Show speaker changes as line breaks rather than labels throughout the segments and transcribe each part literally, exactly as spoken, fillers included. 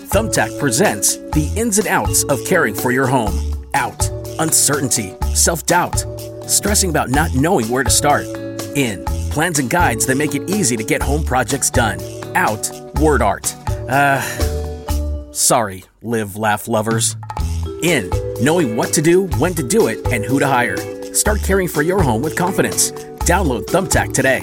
Thumbtack presents the ins and outs of caring for your home. Out, uncertainty, self-doubt, stressing about not knowing where to start. In, plans and guides that make it easy to get home projects done. Out, word art. Uh, sorry, live, laugh lovers. In, knowing what to do, when to do it, and who to hire. Start caring for your home with confidence. Download Thumbtack today.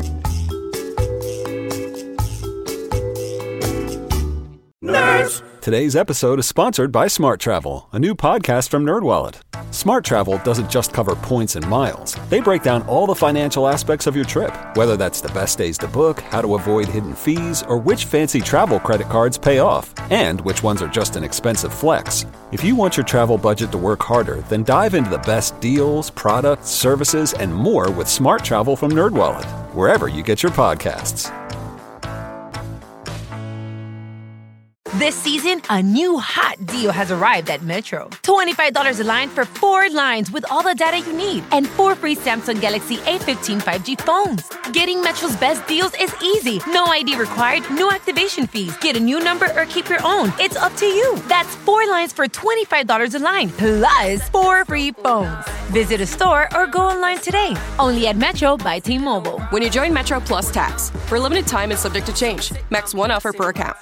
Nerds!
Today's episode is sponsored by Smart Travel, a new podcast from NerdWallet. Smart Travel doesn't just cover points and miles. They break down all the financial aspects of your trip, whether that's the best days to book, how to avoid hidden fees, or which fancy travel credit cards pay off, and which ones are just an expensive flex. If you want your travel budget to work harder, then dive into the best deals, products, services, and more with Smart Travel from NerdWallet, wherever you get your podcasts.
This season, a new hot deal has arrived at Metro. twenty-five dollars a line for four lines with all the data you need and four free Samsung Galaxy A fifteen five G phones. Getting Metro's best deals is easy. No I D required, no activation fees. Get a new number or keep your own. It's up to you. That's four lines for twenty-five dollars a line, plus four free phones. Visit a store or go online today. Only at Metro by T-Mobile.
When you join Metro Plus Tax, for a limited time and subject to change. Max one offer per account.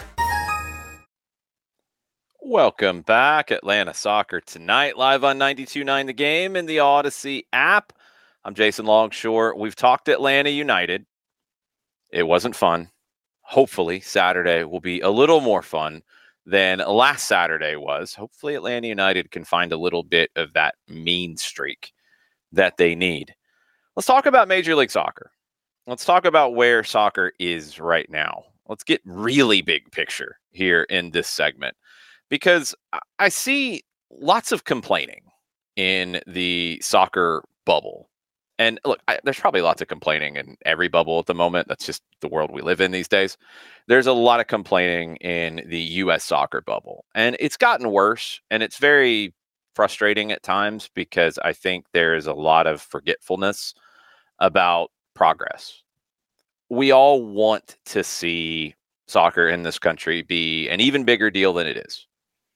Welcome back. Atlanta Soccer Tonight, live on ninety-two point nine The Game and the Odyssey app. I'm Jason Longshore. We've talked Atlanta United. It wasn't fun. Hopefully, Saturday will be a little more fun than last Saturday was. Hopefully, Atlanta United can find a little bit of that mean streak that they need. Let's talk about Major League Soccer. Let's talk about where soccer is right now. Let's get really big picture here in this segment. Because I see lots of complaining in the soccer bubble. And look, I, there's probably lots of complaining in every bubble at the moment. That's just the world we live in these days. There's a lot of complaining in the U S soccer bubble. And it's gotten worse. And it's very frustrating at times because I think there is a lot of forgetfulness about progress. We all want to see soccer in this country be an even bigger deal than it is.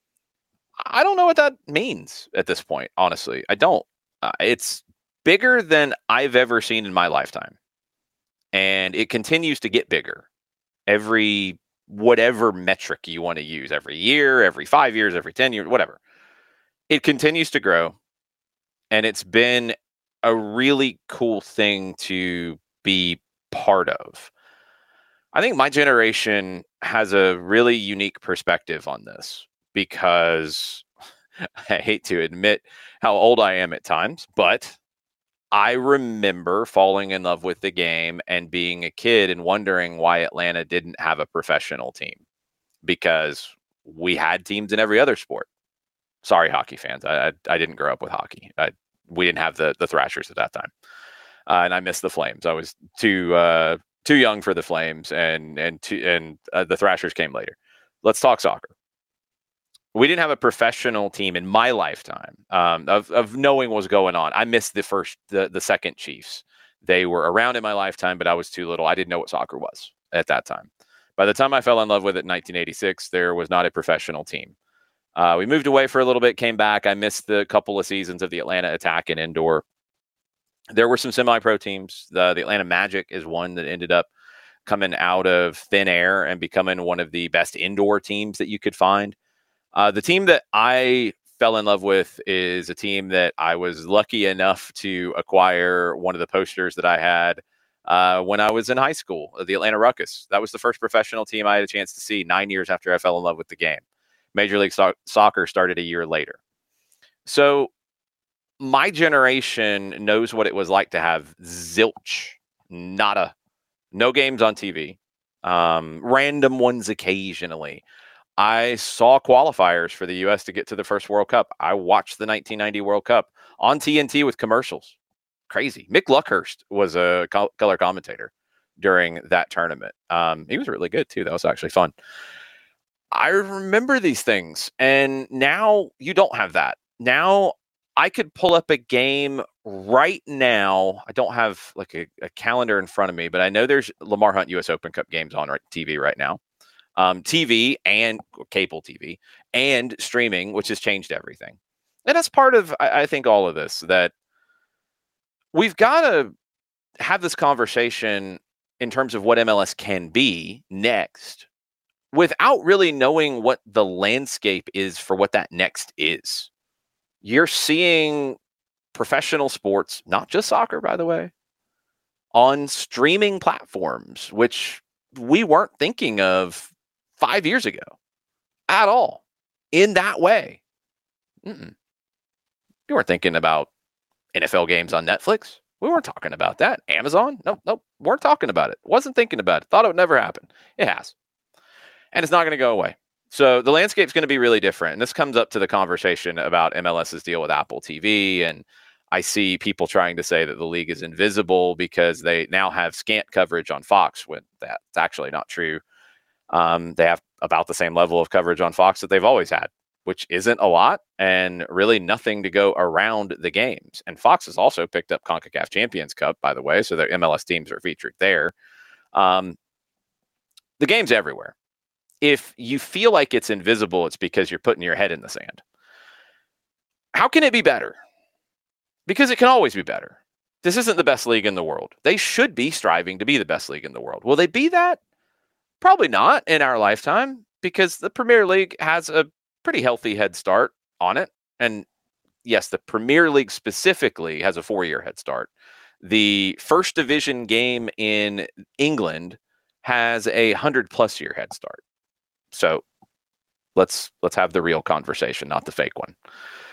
I don't know what that means at this point, honestly. I don't. Uh, it's bigger than I've ever seen in my lifetime. And it continues to get bigger. Every, whatever metric you want to use, every year, every five years, every ten years, whatever. It continues to grow. And it's been a really cool thing to be part of. I think my generation has a really unique perspective on this. Because I hate to admit how old I am at times, but I remember falling in love with the game and being a kid and wondering why Atlanta didn't have a professional team because we had teams in every other sport. Sorry, hockey fans. I I, I didn't grow up with hockey. I, we didn't have the, the Thrashers at that time. Uh, and I missed the Flames. I was too uh, too young for the Flames and, and, too, and uh, the Thrashers came later. Let's talk soccer. We didn't have a professional team in my lifetime um, of, of knowing what was going on. I missed the first, the, the second Chiefs. They were around in my lifetime, but I was too little. I didn't know what soccer was at that time. By the time I fell in love with it in nineteen eighty-six, there was not a professional team. Uh, we moved away for a little bit, came back. I missed the couple of seasons of the Atlanta Attack and Indoor. There were some semi-pro teams. The, the Atlanta Magic is one that ended up coming out of thin air and becoming one of the best indoor teams that you could find. Uh, the team that I fell in love with is a team that I was lucky enough to acquire one of the posters that I had uh, when I was in high school, the Atlanta Ruckus. That was the first professional team I had a chance to see nine years after I fell in love with the game. Major League so- Soccer started a year later. So my generation knows what it was like to have zilch, nada, no games on T V, um, random ones occasionally. I saw qualifiers for the U S to get to the first World Cup. I watched the nineteen ninety World Cup on T N T with commercials. Crazy. Mick Luckhurst was a co- color commentator during that tournament. Um, he was really good, too. That was actually fun. I remember these things, and now you don't have that. Now I could pull up a game right now. I don't have like a, a calendar in front of me, but I know there's Lamar Hunt U S Open Cup games on right, T V right now. um, T V and cable T V and streaming, which has changed everything. And that's part of, I, I think, all of this, that we've got to have this conversation in terms of what M L S can be next without really knowing what the landscape is for what that next is. You're seeing professional sports, not just soccer, by the way, on streaming platforms, which we weren't thinking of five years ago at all in that way. Mm-mm. You weren't thinking about N F L games on Netflix. We weren't talking about that. Amazon? Nope, nope. Weren't talking about it. Wasn't thinking about it. Thought it would never happen. It has. And it's not going to go away. So the landscape's going to be really different. And this comes up to the conversation about M L S's deal with Apple T V. And I see people trying to say that the league is invisible because they now have scant coverage on Fox, when that's actually not true. Um, they have about the same level of coverage on Fox that they've always had, which isn't a lot and really nothing to go around the games. And Fox has also picked up CONCACAF Champions Cup, by the way, so their M L S teams are featured there. Um, the game's everywhere. If you feel like it's invisible, it's because you're putting your head in the sand. How can it be better? Because it can always be better. This isn't the best league in the world. They should be striving to be the best league in the world. Will they be that? Probably not in our lifetime, because the Premier League has a pretty healthy head start on it. And yes, the Premier League specifically has a four-year head start. The first division game in England has a hundred-plus year head start. So let's let's have the real conversation, not the fake one.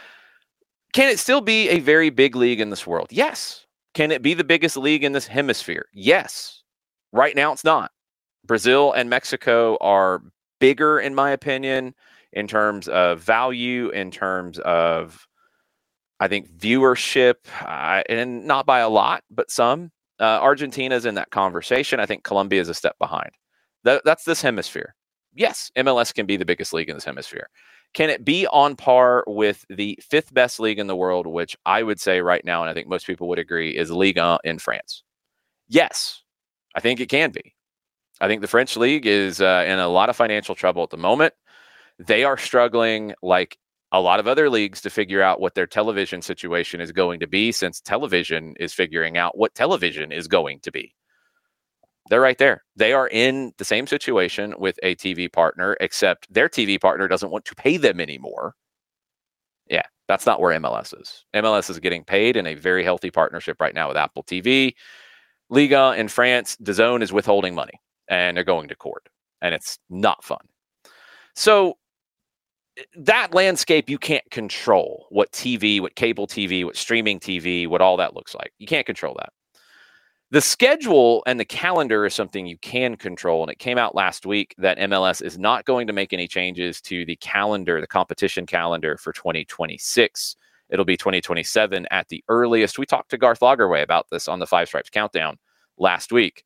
Can it still be a very big league in this world? Yes. Can it be the biggest league in this hemisphere? Yes. Right now, it's not. Brazil and Mexico are bigger, in my opinion, in terms of value, in terms of, I think, viewership, uh, and not by a lot, but some. Uh, Argentina's in that conversation. I think Colombia is a step behind. That, that's this hemisphere. Yes, M L S can be the biggest league in this hemisphere. Can it be on par with the fifth best league in the world, which I would say right now, and I think most people would agree, is Ligue one in France? Yes, I think it can be. I think the French league is uh, in a lot of financial trouble at the moment. They are struggling, like a lot of other leagues, to figure out what their television situation is going to be, since television is figuring out what television is going to be. They're right there. They are in the same situation with a T V partner, except their T V partner doesn't want to pay them anymore. Yeah, that's not where M L S is. M L S is getting paid in a very healthy partnership right now with Apple T V. Ligue one in France, DAZN is withholding money, and they're going to court, and it's not fun. So that landscape, you can't control what T V, what cable T V, what streaming T V, what all that looks like. You can't control that. The schedule and the calendar is something you can control, and it came out last week that M L S is not going to make any changes to the calendar, the competition calendar for twenty twenty-six. It'll be twenty twenty-seven at the earliest. We talked to Garth Lagerwey about this on the Five Stripes Countdown last week.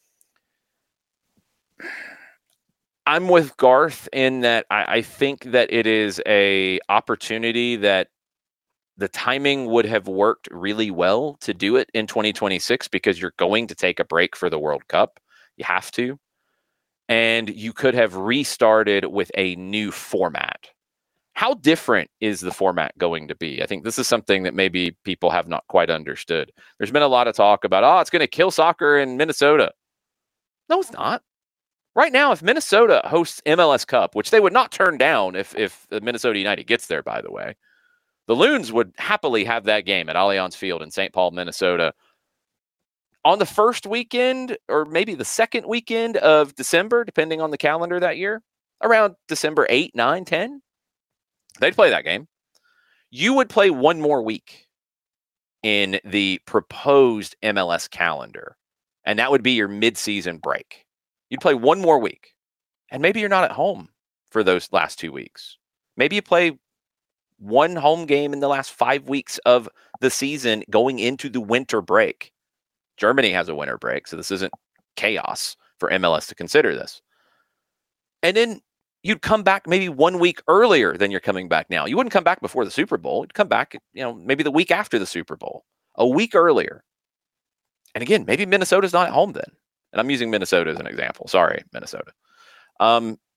I'm with Garth in that I, I think that it is a opportunity that the timing would have worked really well to do it in twenty twenty-six, because you're going to take a break for the World Cup. You have to. And you could have restarted with a new format. How different is the format going to be? I think this is something that maybe people have not quite understood. There's been a lot of talk about, oh, it's going to kill soccer in Minnesota. No, it's not. Right now, if Minnesota hosts M L S Cup, which they would not turn down if, if Minnesota United gets there, by the way, the Loons would happily have that game at Allianz Field in Saint Paul, Minnesota, on the first weekend, or maybe the second weekend of December, depending on the calendar that year, around December eighth, ninth, tenth. They'd play that game. You would play one more week in the proposed M L S calendar, and that would be your mid-season break. You'd play one more week, and maybe you're not at home for those last two weeks. Maybe you play one home game in the last five weeks of the season going into the winter break. Germany has a winter break, so this isn't chaos for M L S to consider this. And then you'd come back maybe one week earlier than you're coming back now. You wouldn't come back before the Super Bowl. You'd come back, you know, maybe the week after the Super Bowl, a week earlier. And again, maybe Minnesota's not at home then. And I'm using Minnesota as an example. Sorry, Minnesota. Um,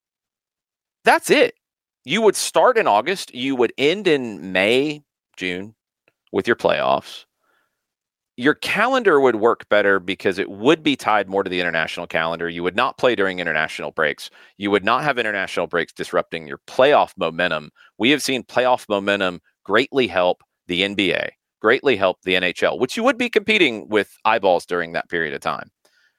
That's it. You would start in August. You would end in May, June with your playoffs. Your calendar would work better because it would be tied more to the international calendar. You would not play during international breaks. You would not have international breaks disrupting your playoff momentum. We have seen playoff momentum greatly help the N B A, greatly help the N H L, which you would be competing with eyeballs during that period of time.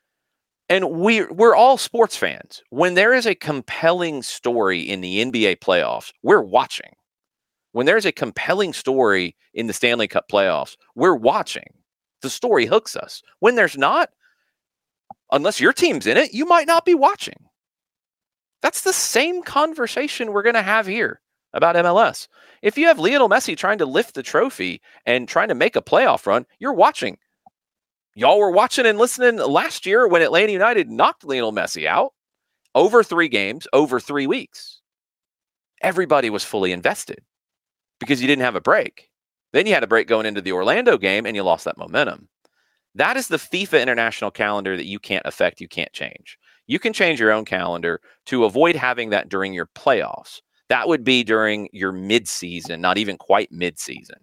And we, we're all sports fans. When there is a compelling story in the N B A playoffs, we're watching. When there's a compelling story in the Stanley Cup playoffs, we're watching. The story hooks us. When there's not, unless your team's in it, you might not be watching. That's the same conversation we're going to have here about M L S. If you have Lionel Messi trying to lift the trophy and trying to make a playoff run, you're watching. Y'all were watching and listening last year when Atlanta United knocked Lionel Messi out over three games, over three weeks. Everybody was fully invested because you didn't have a break. Then you had a break going into the Orlando game and you lost that momentum. That is the FIFA international calendar that you can't affect, you can't change. You can change your own calendar to avoid having that during your playoffs. That would be during your mid-season, not even quite mid-season.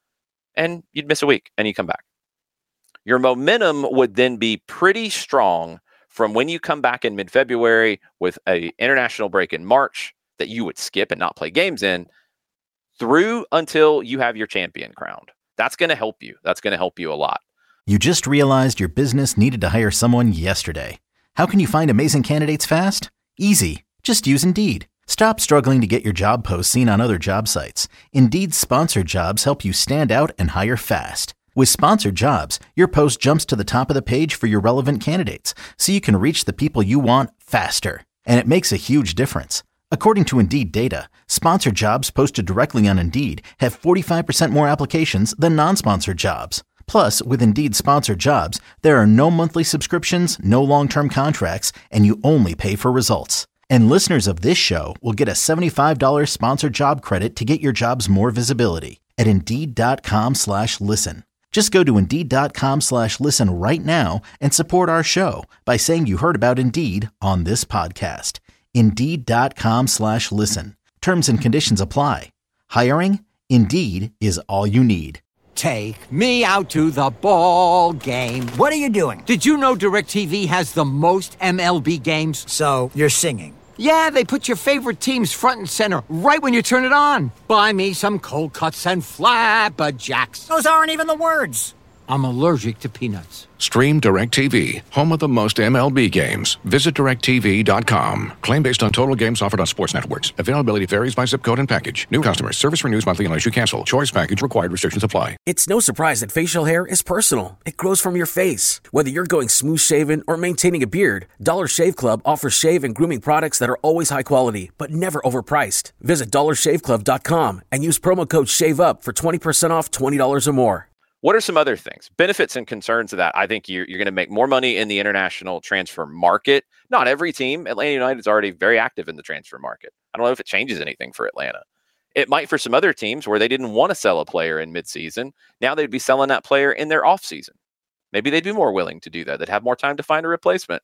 And you'd miss a week and you come back. Your momentum would then be pretty strong from when you come back in mid-February with an international break in March that you would skip and not play games in, through until you have your champion crowned. That's going to help you. That's going to help you a lot.
You just realized your business needed to hire someone yesterday. How can you find amazing candidates fast? Easy. Just use Indeed. Stop struggling to get your job posts seen on other job sites. Indeed's sponsored jobs help you stand out and hire fast. With sponsored jobs, your post jumps to the top of the page for your relevant candidates, so you can reach the people you want faster. And it makes a huge difference. According to Indeed data, sponsored jobs posted directly on Indeed have forty-five percent more applications than non-sponsored jobs. Plus, with Indeed sponsored jobs, there are no monthly subscriptions, no long-term contracts, and you only pay for results. And listeners of this show will get a seventy-five dollars sponsored job credit to get your jobs more visibility at Indeed.com slash listen. Just go to Indeed.com slash listen right now and support our show by saying you heard about Indeed on this podcast. Indeed.com slash listen. Terms and conditions apply. Hiring? Indeed is all you need.
Take me out to the ball game.
What are you doing?
Did you know DirecTV has the most M L B games?
So, you're singing?
Yeah, they put your favorite teams front and center right when you turn it on. Buy me some cold cuts and flapjacks.
Those aren't even the words.
I'm allergic to peanuts.
Stream DirecTV, home of the most M L B games. Visit direct T V dot com. Claim based on total games offered on sports networks. Availability varies by zip code and package. New customers. Service renews monthly unless you cancel. Choice package required. Restrictions apply.
It's no surprise that facial hair is personal. It grows from your face. Whether you're going smooth shaven or maintaining a beard, Dollar Shave Club offers shave and grooming products that are always high quality, but never overpriced. Visit dollar shave club dot com and use promo code SHAVEUP for twenty percent off twenty dollars or more.
What are some other things? Benefits and concerns of that. I think you're, you're going to make more money in the international transfer market. Not every team. Atlanta United is already very active in the transfer market. I don't know if it changes anything for Atlanta. It might for some other teams where they didn't want to sell a player in midseason. Now they'd be selling that player in their offseason. Maybe they'd be more willing to do that. They'd have more time to find a replacement.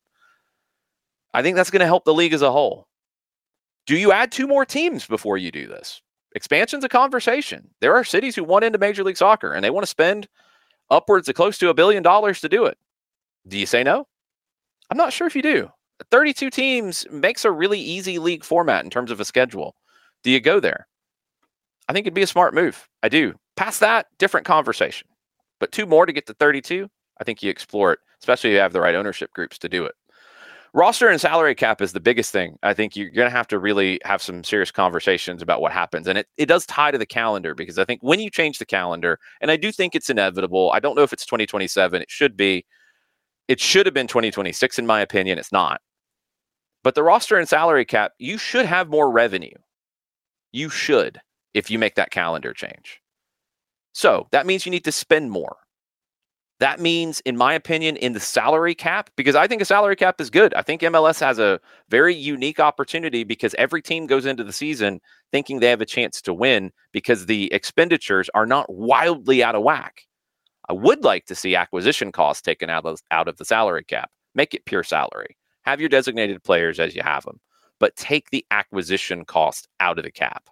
I think that's going to help the league as a whole. Do you add two more teams before you do this? Expansion's a conversation. There are cities who want into Major League Soccer and they want to spend upwards of close to a billion dollars to do it. Do you say no? I'm not sure if you do. thirty-two teams makes a really easy league format in terms of a schedule. Do you go there? I think it'd be a smart move. I do. Past that, different conversation. But two more to get to thirty-two, I think you explore it, especially if you have the right ownership groups to do it. Roster and salary cap is the biggest thing. I think you're going to have to really have some serious conversations about what happens. And it, it does tie to the calendar because I think when you change the calendar, and I do think it's inevitable. I don't know if it's twenty twenty-seven. It should be. It should have been twenty twenty-six, in my opinion. It's not. But the roster and salary cap, you should have more revenue. You should if you make that calendar change. So that means you need to spend more. That means, in my opinion, in the salary cap, because I think a salary cap is good. I think M L S has a very unique opportunity because every team goes into the season thinking they have a chance to win because the expenditures are not wildly out of whack. I would like to see acquisition costs taken out of, out of the salary cap. Make it pure salary. Have your designated players as you have them. but take the acquisition cost out of the cap.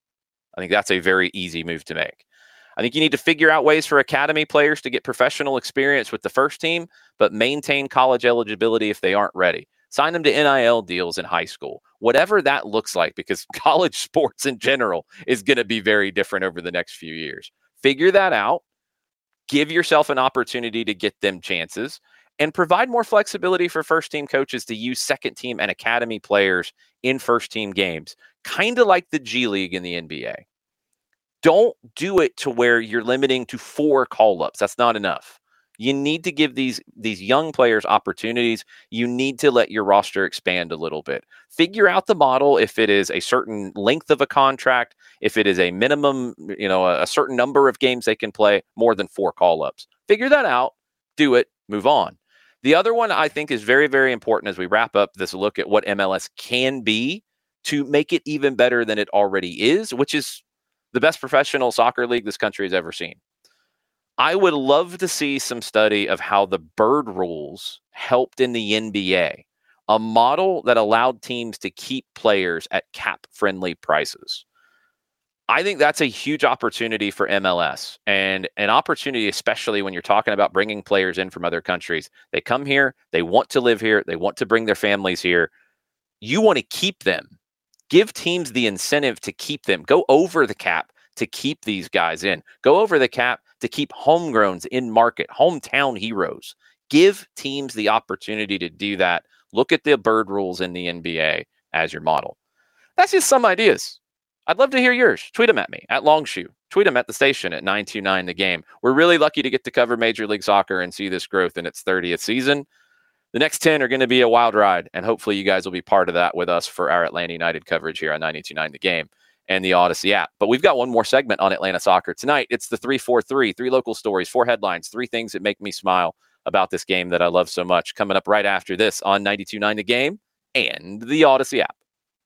I think that's a very easy move to make. I think you need to figure out ways for academy players to get professional experience with the first team, but maintain college eligibility if they aren't ready. Sign them to N I L deals in high school, whatever that looks like, because college sports in general is going to be very different over the next few years. Figure that out. Give yourself an opportunity to get them chances, and provide more flexibility for first-team coaches to use second-team and academy players in first-team games, kind of like the G League in the N B A. Don't do it to where you're limiting to four call-ups. That's not enough. You need to give these, these young players opportunities. You need to let your roster expand a little bit. Figure out the model, if it is a certain length of a contract, if it is a minimum, you know, a, a certain number of games they can play, more than four call-ups. Figure that out, do it, move on. The other one I think is very, very important as we wrap up this look at what M L S can be to make it even better than it already is, which is the best professional soccer league this country has ever seen. I would love to see some study of how the bird rules helped in the N B A, a model that allowed teams to keep players at cap-friendly prices. I think that's a huge opportunity for M L S, and an opportunity especially when you're talking about bringing players in from other countries. They come here, they want to live here, they want to bring their families here. You want to keep them. Give teams the incentive to keep them. Go over the cap to keep these guys in. Go over the cap to keep homegrowns in market, hometown heroes. Give teams the opportunity to do that. Look at the bird rules in the N B A as your model. That's just some ideas. I'd love to hear yours. Tweet them at me, at Longshoe. Tweet them at the station at nine two nine The Game. We're really lucky to get to cover Major League Soccer and see this growth in its thirtieth season. The next ten are going to be a wild ride, and hopefully you guys will be part of that with us for our Atlanta United coverage here on ninety-two point nine The Game and the Odyssey app. But we've got one more segment on Atlanta Soccer tonight. It's the three four three, three local stories, four headlines, three things that make me smile about this game that I love so much. Coming up right after this on ninety-two point nine The Game and the Odyssey app.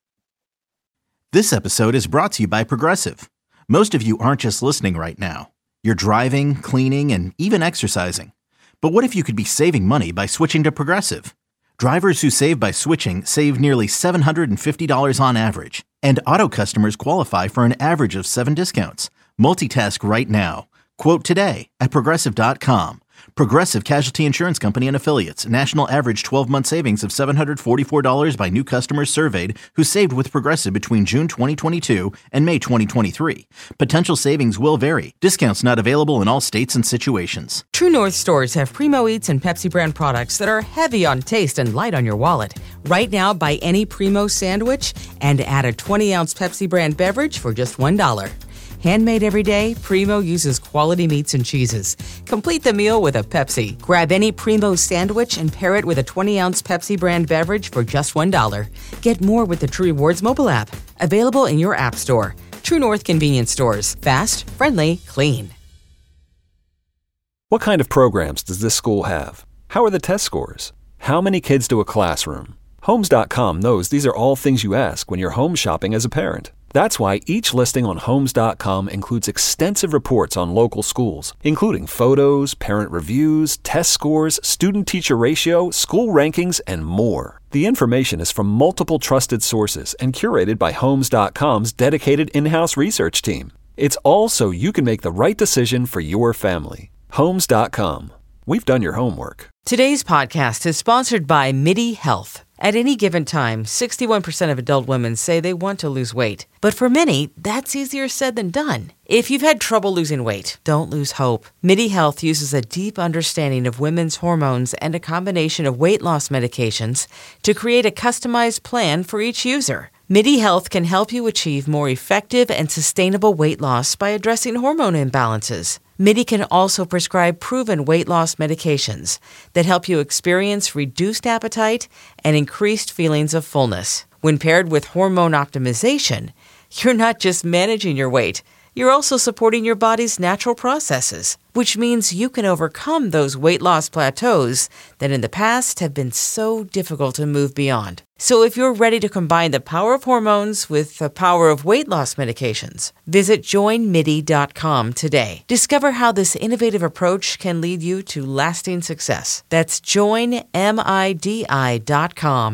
This episode is brought to you by Progressive. Most of you aren't just listening right now. You're driving, cleaning, and even exercising. But what if you could be saving money by switching to Progressive? Drivers who save by switching save nearly seven hundred fifty dollars on average. And auto customers qualify for an average of seven discounts. Multitask right now. Quote today at Progressive dot com. Progressive Casualty Insurance Company and Affiliates. National average twelve-month savings of seven hundred forty-four dollars by new customers surveyed who saved with Progressive between June twenty twenty-two and May twenty twenty-three. Potential savings will vary. Discounts not available in all states and situations.
True North stores have Primo Eats and Pepsi brand products that are heavy on taste and light on your wallet. Right now, buy any Primo sandwich and add a twenty-ounce Pepsi brand beverage for just one dollar. Handmade every day, Primo uses quality meats and cheeses. Complete the meal with a Pepsi. Grab any Primo sandwich and pair it with a twenty-ounce Pepsi brand beverage for just one dollar. Get more with the True Rewards mobile app. Available in your app store. True North convenience stores. Fast, friendly, clean.
What kind of programs does this school have? How are the test scores? How many kids do a classroom? Homes dot com knows these are all things you ask when you're home shopping as a parent. That's why each listing on Homes dot com includes extensive reports on local schools, including photos, parent reviews, test scores, student-teacher ratio, school rankings, and more. The information is from multiple trusted sources and curated by Homes dot com's dedicated in-house research team. It's all so you can make the right decision for your family. Homes dot com. We've done your homework.
Today's podcast is sponsored by MIDI Health. At any given time, sixty-one percent of adult women say they want to lose weight. But for many, that's easier said than done. If you've had trouble losing weight, don't lose hope. MIDI Health uses a deep understanding of women's hormones and a combination of weight loss medications to create a customized plan for each user. MIDI Health can help you achieve more effective and sustainable weight loss by addressing hormone imbalances. MIDI can also prescribe proven weight loss medications that help you experience reduced appetite and increased feelings of fullness. When paired with hormone optimization, you're not just managing your weight, you're also supporting your body's natural processes, which means you can overcome those weight loss plateaus that in the past have been so difficult to move beyond. So if you're ready to combine the power of hormones with the power of weight loss medications, visit join midi dot com today. Discover how this innovative approach can lead you to lasting success. That's join midi dot com.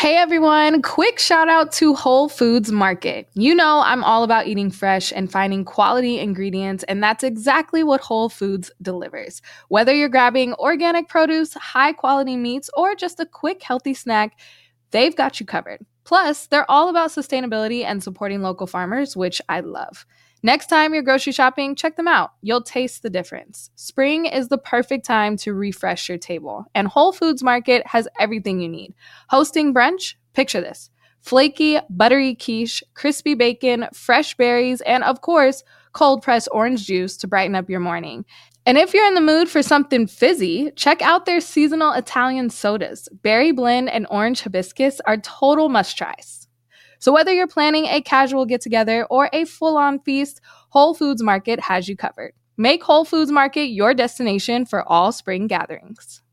Hey everyone, quick shout out to Whole Foods Market. You know I'm all about eating fresh and finding quality ingredients, and that's exactly what Whole Foods delivers. Whether you're grabbing organic produce, high quality meats, or just a quick healthy snack, they've got you covered. Plus, they're all about sustainability and supporting local farmers, which I love. Next time you're grocery shopping, check them out. You'll taste the difference. Spring is the perfect time to refresh your table, and Whole Foods Market has everything you need. Hosting brunch? Picture this. Flaky, buttery quiche, crispy bacon, fresh berries, and of course, cold-pressed orange juice to brighten up your morning. And if you're in the mood for something fizzy, check out their seasonal Italian sodas. Berry blend and orange hibiscus are total must-tries. So whether you're planning a casual get-together or a full-on feast, Whole Foods Market has you covered. Make Whole Foods Market your destination for all spring gatherings.